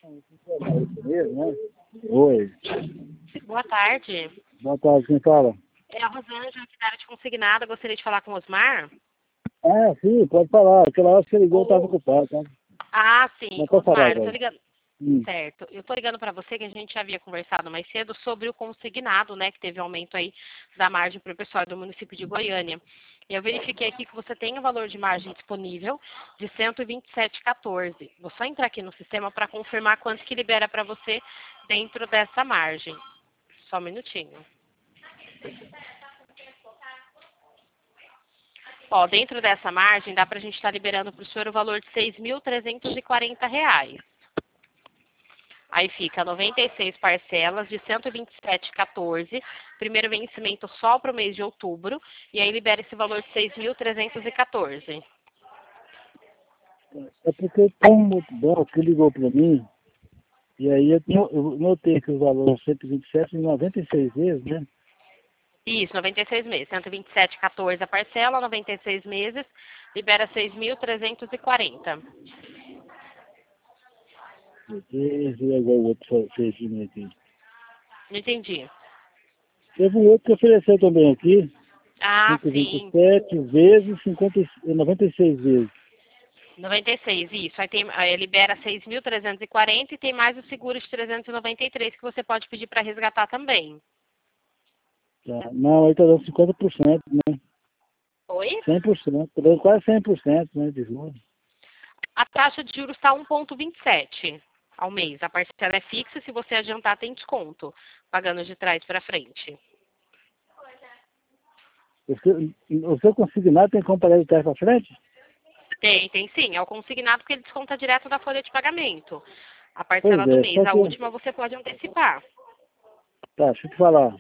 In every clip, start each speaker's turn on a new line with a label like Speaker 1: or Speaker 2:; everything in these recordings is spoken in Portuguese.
Speaker 1: Né? Oi.
Speaker 2: Boa tarde.
Speaker 1: Boa tarde, quem fala?
Speaker 2: É a Rosângela, que da área de consignada. Gostaria de falar com o Osmar.
Speaker 1: Ah, sim, pode falar. Aquela hora que você ligou, eu estava ocupado, tá?
Speaker 2: Ah, sim.
Speaker 1: Não pode falar
Speaker 2: Osmar, eu tô
Speaker 1: agora.
Speaker 2: ligando. Certo. Eu tô ligando para você que a gente já havia conversado mais cedo sobre o consignado, né? Que teve aumento aí da margem para o pessoal do município de Goiânia. E eu verifiquei aqui que você tem o valor de margem disponível de 127,14. Vou só entrar aqui no sistema para confirmar quanto que libera para você dentro dessa margem. Só um minutinho. Ó, dentro dessa margem, dá para a gente estar liberando para o senhor o valor de R$ 6.340. Aí fica 96 parcelas de 127,14. Primeiro vencimento só para o mês de outubro. E aí libera esse valor de 6.314.
Speaker 1: É porque tem um outro banco que ligou para mim, e aí eu notei que o valor é 127 em 96 vezes, né?
Speaker 2: Isso, 96 meses. 127,14 a parcela, 96 meses, libera 6.340.
Speaker 1: Esse é igual o outro fez aqui.
Speaker 2: Não entendi.
Speaker 1: Teve um outro que ofereceu também aqui,
Speaker 2: Ah, sim.
Speaker 1: 127 vezes 96 vezes.
Speaker 2: 96, isso. Aí libera 6.340 e tem mais o seguro de 393 que você pode pedir para resgatar também.
Speaker 1: Tá. Não, aí tá dando 50%, né?
Speaker 2: Oi?
Speaker 1: 100%, tá dando quase 100%, né, de juros.
Speaker 2: A taxa de juros está 1,27 ao mês. A parcela é fixa, se você adiantar tem desconto, pagando de trás para frente.
Speaker 1: O seu consignado tem como pagar de trás para frente?
Speaker 2: Tem sim. É o consignado porque ele desconta direto da folha de pagamento. A
Speaker 1: Pois
Speaker 2: parcela do
Speaker 1: é,
Speaker 2: mês,
Speaker 1: só
Speaker 2: a
Speaker 1: que...
Speaker 2: última você pode antecipar.
Speaker 1: Tá, deixa eu te falar.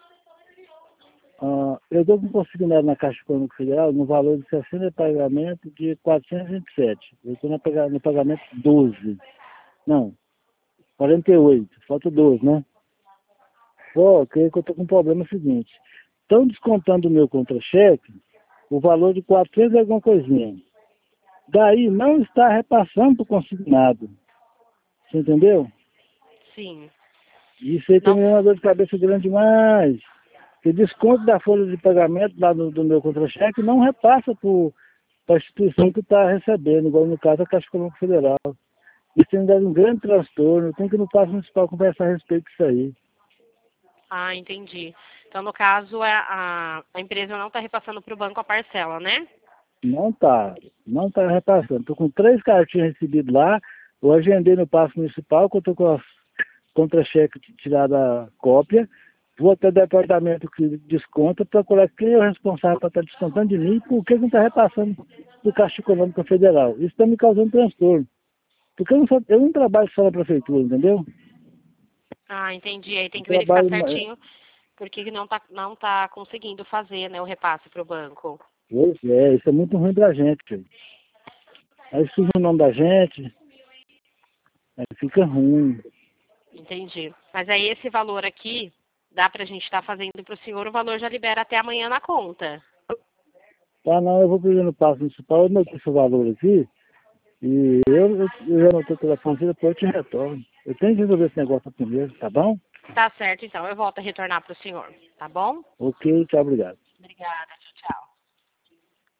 Speaker 1: Eu dou um consignado na Caixa Econômica Federal no valor de 60 de pagamento de 427. Eu estou no pagamento 12. Não, 48. Falta 12, né? Pô, creio que eu estou com um problema seguinte. Estão descontando o meu contra-cheque o valor de 400 e alguma coisinha. Daí não está repassando para o consignado. Você entendeu?
Speaker 2: Sim.
Speaker 1: Isso aí tem
Speaker 2: Não.
Speaker 1: uma dor de cabeça grande demais. O desconto da folha de pagamento lá do meu contra-cheque não repassa para a instituição que está recebendo, igual no caso a Caixa Econômica Federal. Isso tem dado um grande transtorno. Tem que ir no Paço Municipal conversar a respeito disso aí.
Speaker 2: Ah, entendi. Então, no caso, a empresa não está repassando para o banco a parcela, né?
Speaker 1: Não está repassando. Estou com 3 cartinhas recebidas lá, eu agendei no Paço Municipal, que eu estou com a contra-cheque tirada a cópia, vou até o departamento que desconta, procurar quem é o responsável para estar descontando de mim e por que não está repassando do Caixa Econômica Federal. Isso está me causando transtorno. Porque eu não trabalho só na prefeitura, entendeu?
Speaker 2: Ah, entendi. Aí tem
Speaker 1: Eu
Speaker 2: que verificar
Speaker 1: trabalho...
Speaker 2: certinho porque não tá conseguindo fazer, né, o repasse para o banco.
Speaker 1: Pois é, isso é muito ruim pra gente, filho. Aí surge o nome da gente, aí fica ruim.
Speaker 2: Entendi. Mas aí esse valor aqui, dá pra gente estar fazendo para o senhor, o valor já libera até amanhã na conta.
Speaker 1: Tá, não, eu vou pedir no Paço Municipal, eu anotei esse valor aqui, e eu já anotei o telefone, depois eu te retorno. Eu tenho que resolver esse negócio primeiro, tá bom?
Speaker 2: Tá certo, então. Eu volto a retornar para o senhor. Tá bom?
Speaker 1: Ok, tchau, obrigado.
Speaker 2: Obrigada. Tchau, tchau.